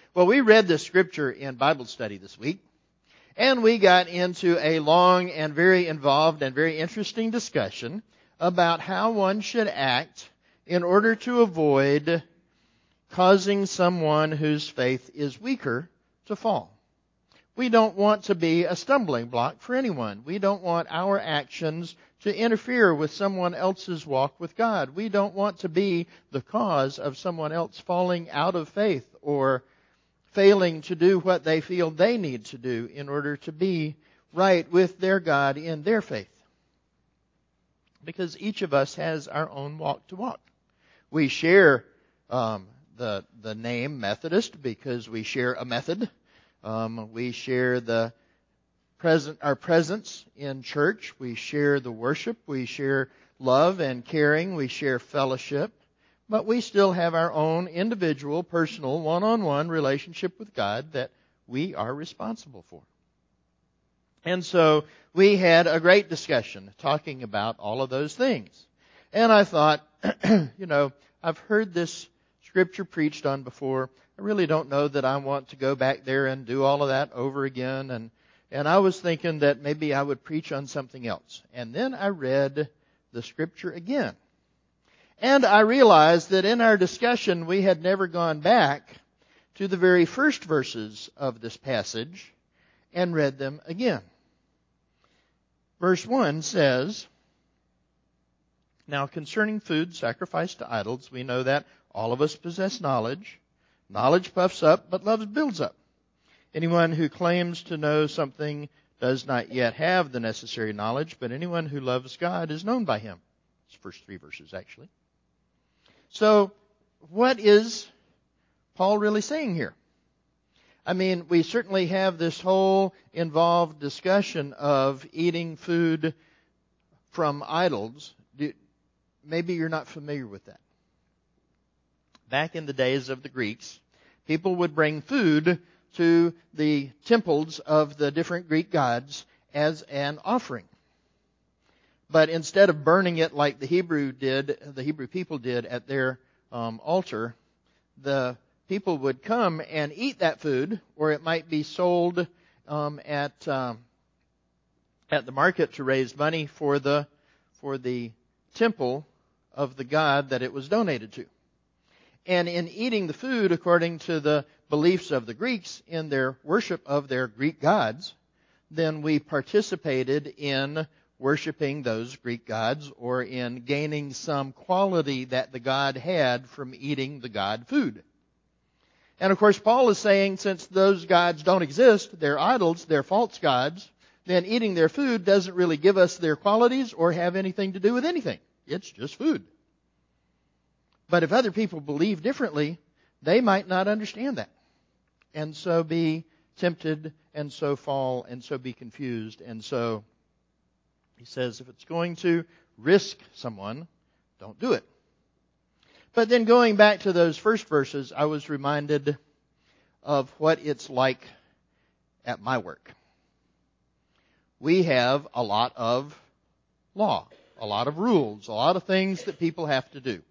Well, we read this scripture in Bible study this week, and we got into a long and very involved and very interesting discussion about how one should act in order to avoid causing someone whose faith is weaker to fall. We don't want to be a stumbling block for anyone. We don't want our actions to interfere with someone else's walk with God. We don't want to be the cause of someone else falling out of faith or failing to do what they feel they need to do in order to be right with their God in their faith. Because each of us has our own walk to walk. We share the name Methodist because we share a method. We share our presence in church. We share the worship. We share love and caring. We share fellowship. But we still have our own individual, personal, one-on-one relationship with God that we are responsible for. And so we had a great discussion talking about all of those things. And I thought, I've heard this scripture preached on before. I really don't know that I want to go back there and do all of that over again. And I was thinking that maybe I would preach on something else. And then I read the scripture again. And I realized that in our discussion we had never gone back to the very first verses of this passage and read them again. Verse 1 says, "Now concerning food sacrificed to idols, we know that all of us possess knowledge. Knowledge puffs up, but love builds up. Anyone who claims to know something does not yet have the necessary knowledge, but anyone who loves God is known by Him." It's the first 3 verses, actually. So, what is Paul really saying here? I mean, we certainly have this whole involved discussion of eating food from idols. Maybe you're not familiar with that. Back in the days of the Greeks, people would bring food to the temples of the different Greek gods as an offering. But instead of burning it like the Hebrew people did at their altar, the people would come and eat that food, or it might be sold at the market to raise money for the temple of the god that it was donated to. And in eating the food, according to the beliefs of the Greeks in their worship of their Greek gods, then we participated in worshiping those Greek gods or in gaining some quality that the god had from eating the god food. And of course, Paul is saying since those gods don't exist, they're idols, they're false gods, then eating their food doesn't really give us their qualities or have anything to do with anything. It's just food. But if other people believe differently, they might not understand that. And so be tempted, and so fall, and so be confused. And so he says if it's going to risk someone, don't do it. But then going back to those first verses, I was reminded of what it's like at my work. We have a lot of law, a lot of rules, a lot of things that people have to do.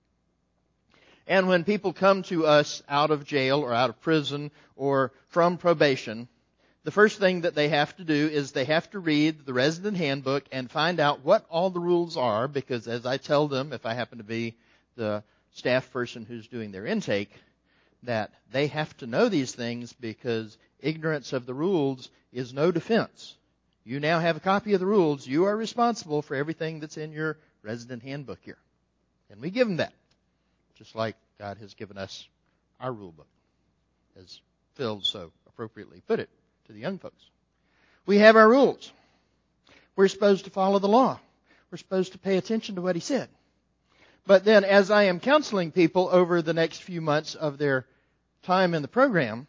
And when people come to us out of jail or out of prison or from probation, the first thing that they have to do is they have to read the resident handbook and find out what all the rules are, because as I tell them, if I happen to be the staff person who's doing their intake, that they have to know these things because ignorance of the rules is no defense. You now have a copy of the rules. You are responsible for everything that's in your resident handbook here. And we give them that, just like God has given us our rule book, as Phil so appropriately put it to the young folks. We have our rules. We're supposed to follow the law. We're supposed to pay attention to what he said. But then as I am counseling people over the next few months of their time in the program,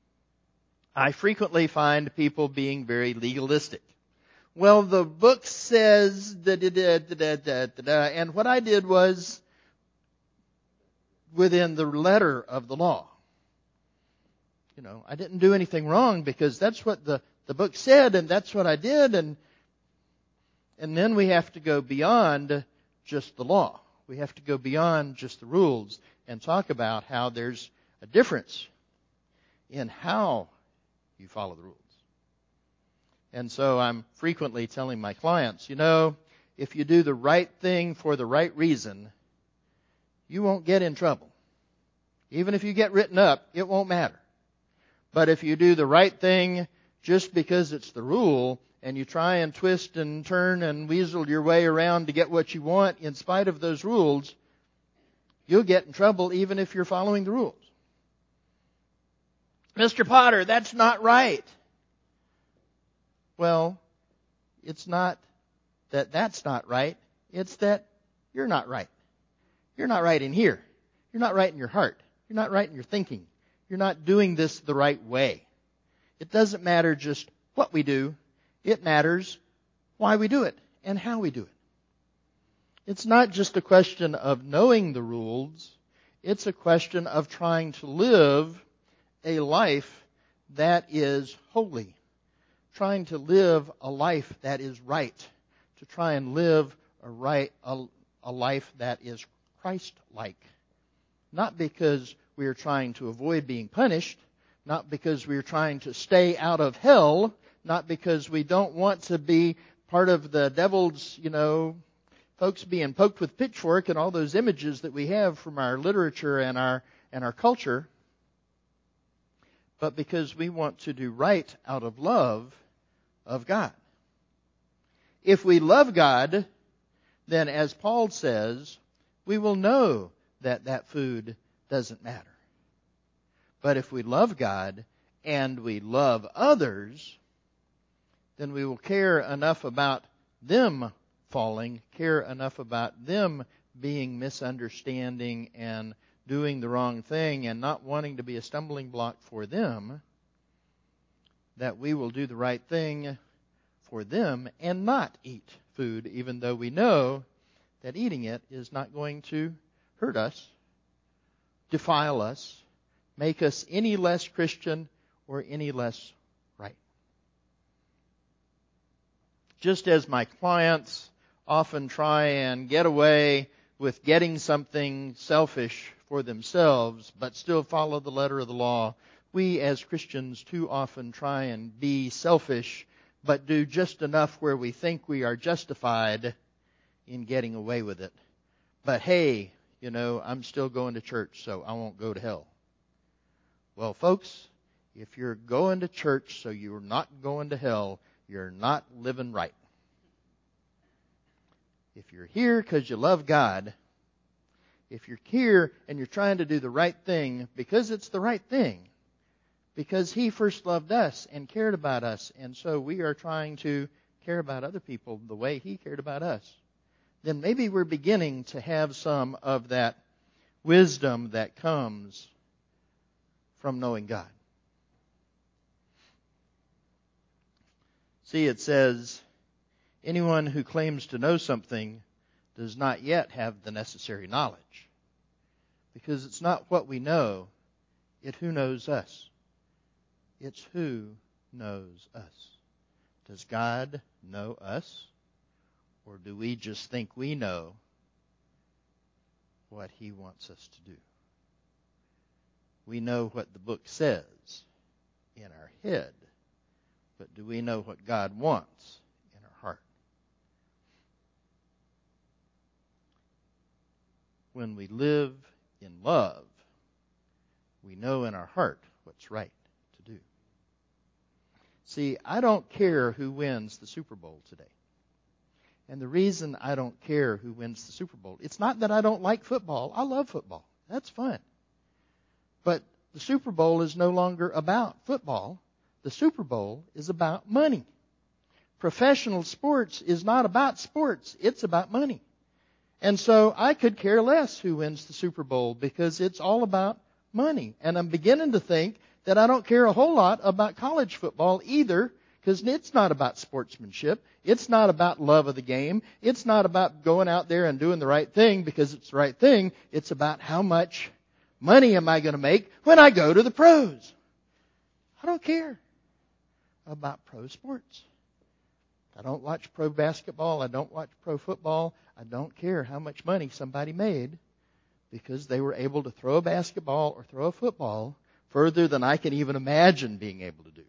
I frequently find people being very legalistic. Well, the book says and what I did was within the letter of the law. I didn't do anything wrong because that's what the book said and that's what I did. And then we have to go beyond just the law. We have to go beyond just the rules and talk about how there's a difference in how you follow the rules. And so I'm frequently telling my clients, if you do the right thing for the right reason, you won't get in trouble. Even if you get written up, it won't matter. But if you do the right thing just because it's the rule, and you try and twist and turn and weasel your way around to get what you want in spite of those rules, you'll get in trouble even if you're following the rules. Mr. Potter, that's not right. Well, it's not that that's not right. It's that you're not right. You're not right in here. You're not right in your heart. You're not right in your thinking. You're not doing this the right way. It doesn't matter just what we do. It matters why we do it and how we do it. It's not just a question of knowing the rules. It's a question of trying to live a life that is holy. Trying to live a life that is right. To try and live a life that is Christ-like. Not because we are trying to avoid being punished. Not because we are trying to stay out of hell. Not because we don't want to be part of the devil's, folks being poked with pitchfork and all those images that we have from our literature and our culture. But because we want to do right out of love of God. If we love God, then as Paul says, we will know that food doesn't matter. But if we love God and we love others, then we will care enough about them falling, care enough about them being misunderstanding and doing the wrong thing and not wanting to be a stumbling block for them, that we will do the right thing for them and not eat food, even though we know that eating it is not going to hurt us, defile us, make us any less Christian or any less right. Just as my clients often try and get away with getting something selfish for themselves, but still follow the letter of the law, we as Christians too often try and be selfish, but do just enough where we think we are justified in getting away with it. But hey, I'm still going to church, so I won't go to hell. Well, folks, if you're going to church so you're not going to hell, you're not living right. If you're here because you love God, if you're here and you're trying to do the right thing because it's the right thing, because He first loved us and cared about us, and so we are trying to care about other people the way He cared about us, then maybe we're beginning to have some of that wisdom that comes from knowing God. See, it says, anyone who claims to know something does not yet have the necessary knowledge. Because it's not what we know, it's who knows us. It's who knows us. Does God know us? Or do we just think we know what He wants us to do? We know what the book says in our head, but do we know what God wants in our heart? When we live in love, we know in our heart what's right to do. See, I don't care who wins the Super Bowl today. And the reason I don't care who wins the Super Bowl, it's not that I don't like football. I love football. That's fun. But the Super Bowl is no longer about football. The Super Bowl is about money. Professional sports is not about sports. It's about money. And so I could care less who wins the Super Bowl because it's all about money. And I'm beginning to think that I don't care a whole lot about college football either, because it's not about sportsmanship. It's not about love of the game. It's not about going out there and doing the right thing because it's the right thing. It's about how much money am I going to make when I go to the pros. I don't care about pro sports. I don't watch pro basketball. I don't watch pro football. I don't care how much money somebody made because they were able to throw a basketball or throw a football further than I can even imagine being able to do.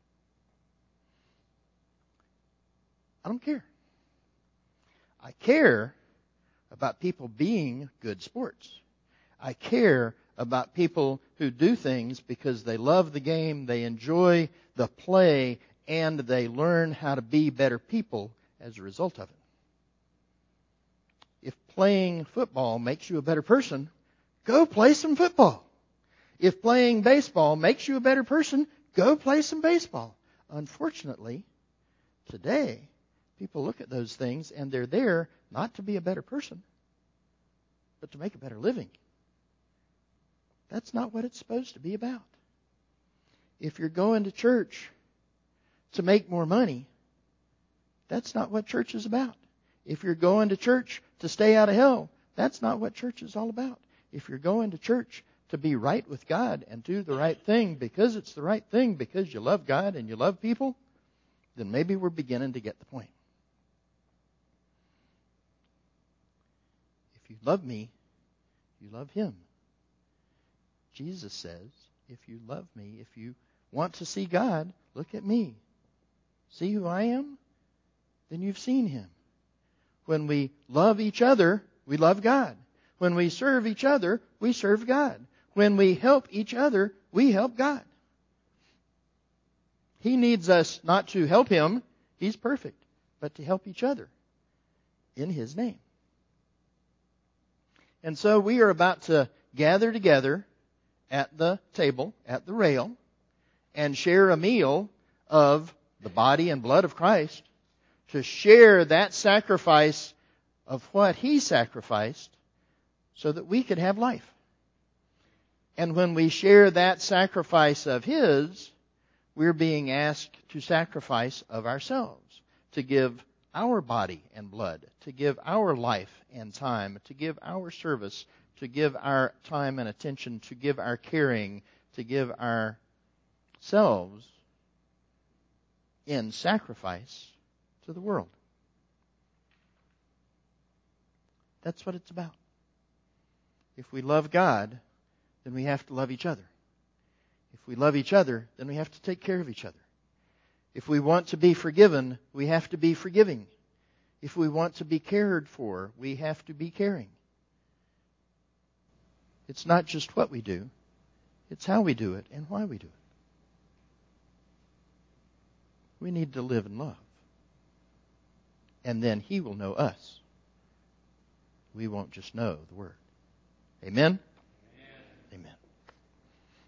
I don't care. I care about people being good sports. I care about people who do things because they love the game, they enjoy the play, and they learn how to be better people as a result of it. If playing football makes you a better person, go play some football. If playing baseball makes you a better person, go play some baseball. Unfortunately, today, people look at those things and they're there not to be a better person, but to make a better living. That's not what it's supposed to be about. If you're going to church to make more money, that's not what church is about. If you're going to church to stay out of hell, that's not what church is all about. If you're going to church to be right with God and do the right thing because it's the right thing, because you love God and you love people, then maybe we're beginning to get the point. If you love me, you love Him. Jesus says, if you love me, if you want to see God, look at me. See who I am? Then you've seen Him. When we love each other, we love God. When we serve each other, we serve God. When we help each other, we help God. He needs us not to help Him, He's perfect, but to help each other in His name. And so we are about to gather together at the table, at the rail, and share a meal of the body and blood of Christ, to share that sacrifice of what He sacrificed so that we could have life. And when we share that sacrifice of His, we're being asked to sacrifice of ourselves, to give our body and blood, to give our life and time, to give our service, to give our time and attention, to give our caring, to give ourselves in sacrifice to the world. That's what it's about. If we love God, then we have to love each other. If we love each other, then we have to take care of each other. If we want to be forgiven, we have to be forgiving. If we want to be cared for, we have to be caring. It's not just what we do, it's how we do it and why we do it. We need to live in love. And then He will know us. We won't just know the Word. Amen?